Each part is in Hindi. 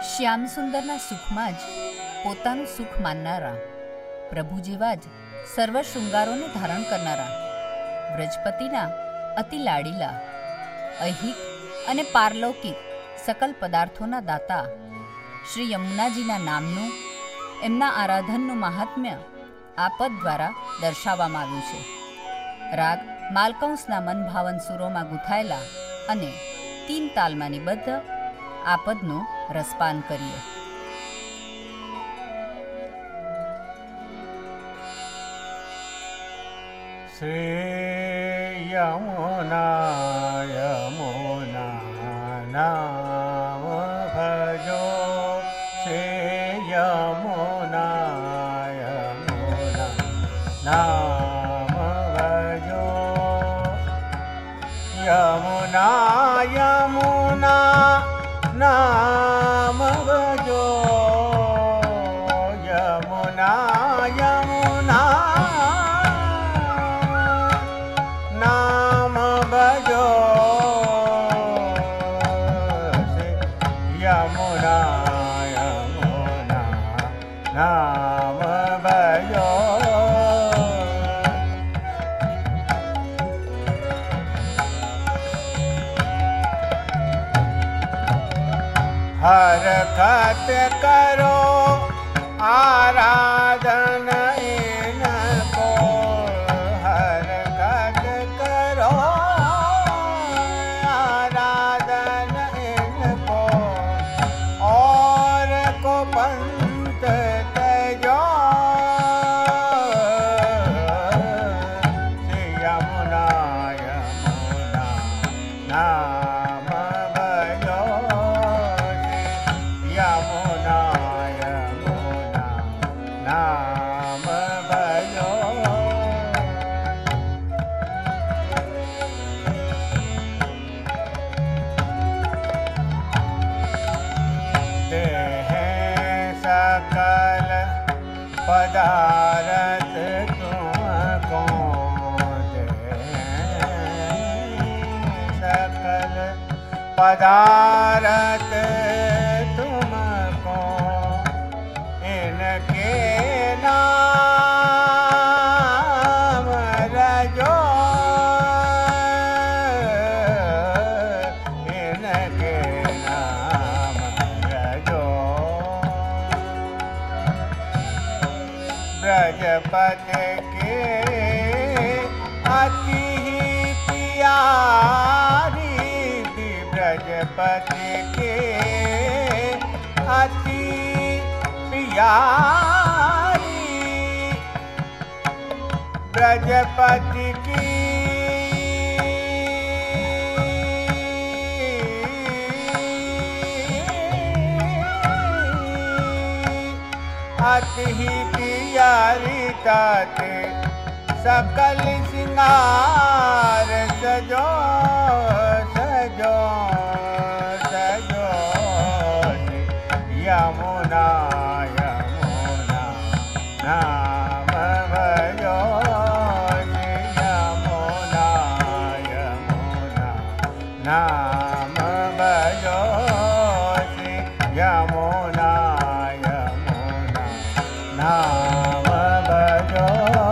શ્યામ સુંદરના સુખમાં જ પોતાનું સુખ માનનારા, પ્રભુ જેવા જ સર્વ શૃંગારોને ધારણ કરનારા, વ્રજપતિના અતિ લાડીલા, ઐહિક અને પારલૌકિક સકલ પદાર્થોના દાતા શ્રી યમુનાજીના નામનું, એમના આરાધનનું મહાત્મ્ય આ પદ દ્વારા દર્શાવવામાં આવ્યું છે. રાગ માલકંસના મનભાવન સુરોમાં ગૂંથાયેલા અને 3 તાલમાં નિબદ્ધ આ પદનું રસપાન કરીએ. શ્રી યમુના યમુના નામ ભજો, શ્રી યમુના યમુના નામ ભજો, યમુના યમુના નામ ભજો, યમુના યમુના નામ ભજો, યમુના યમુના નામ ભજો. હરખત કરો આરાધન ઇनको, હરખત કરો આરાધન ઇनको, और को पंथ तजो, श्री यमुना यमुना नाम भजो, यमुना यमुना नाम भजो. देह सकल पदारथ तुमको, सकल पदारथ तुमको, इनके नाम रजो, इनके नाम रजो. ब्रजपति के अति प्यारी, ब्रजपति के अति प्यारी, ब्रजपति की अति प्यारी ताते सकल सिंगार सजो, सजो सजो, यमुना यमुना नाम भजो, यमुना यमुना नाम भजो, यमुना यमुना नाम भजो.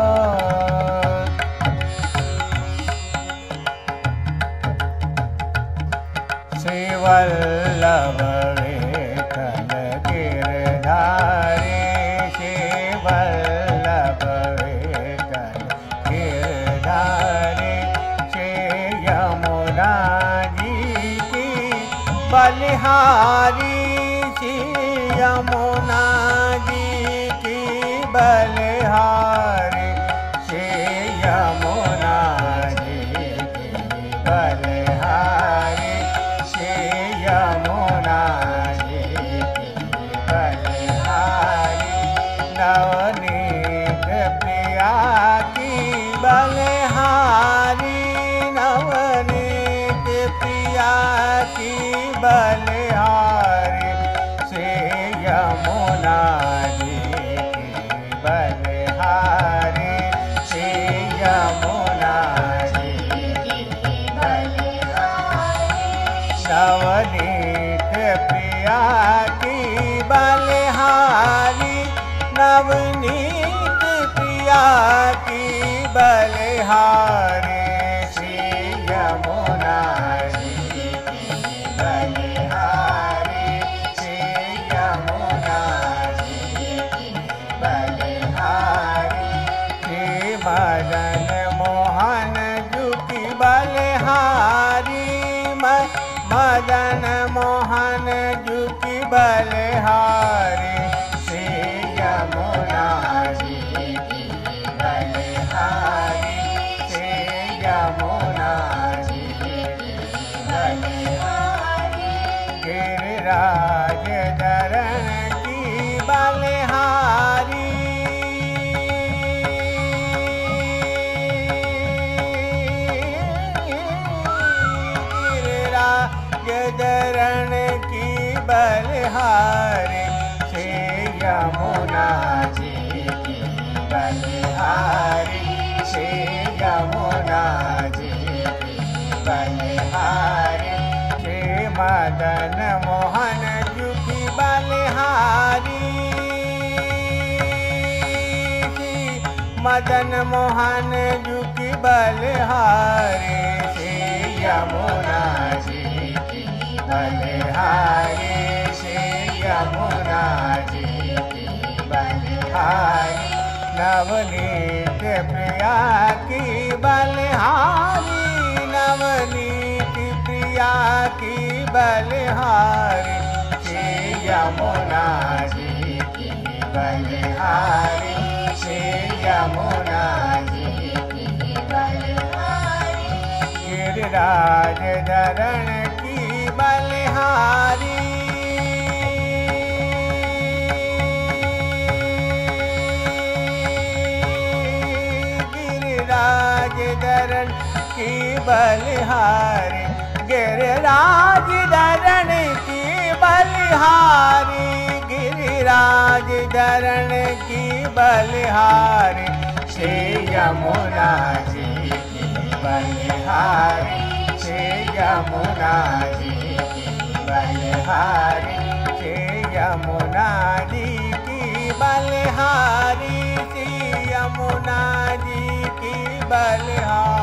श्री वल्लभ विठ्ठल गिरधारी, श्री वल्लभ विठ्ठल गिरधारी, श्री यमुना जी की बलिहारी, श्री यमुना जी की बलिहारी, श्री यमुना जी की बलिहारी, श्री यमुना जी की बलिहारी, नवनीत प्रिया की बलिहारी, नवनीत प्रिया की बलिहारी, श्री यमुना जी की बलिहारी, श्री यमुना जी की बलिहारी, नवनीत प्रिया की बलिहारी, नवनीत प्रिया की बलिहारी, श्री यमुना जी की बलिहारी, श्री यमुना जी की बलिहारी, श्री मदन मोहन जी की बलिहारी, मदन मोहन जी की बलिहारी, श्री यमुना जी की बलिहारी, श्री यमुना जी की बलिहारी, गिरिराज धरण की बलिहारी, धरण की बलिहारी, श्री यमुना जी की बलिहारी, श्री यमुना जी की बलिहारी, श्री मदन मोहन जी की बलिहारी, श्री मदन मोहन जी की बलिहारी, श्री यमुना जी बलिहारी, श्री यमुना जी की बलिहारी, नवनीत प्रिया की बलिहारी, नवनीत प्रिया की बलिहारी, श्री यमुना जी की बलिहारी, श्री यमुना जी की बलिहारी, गिरिराज धरण की बलिहारी, गिरिराज धरण की बलिहारी, गिरिराज धरण की बलिहारी, गिरिराज धरण की बलिहारी, श्री यमुना जी की बलिहारी, श्री यमुना जी की बलिहारी, श्री यमुना जी की बलिहारी, श्री यमुना जी की बलिहारी।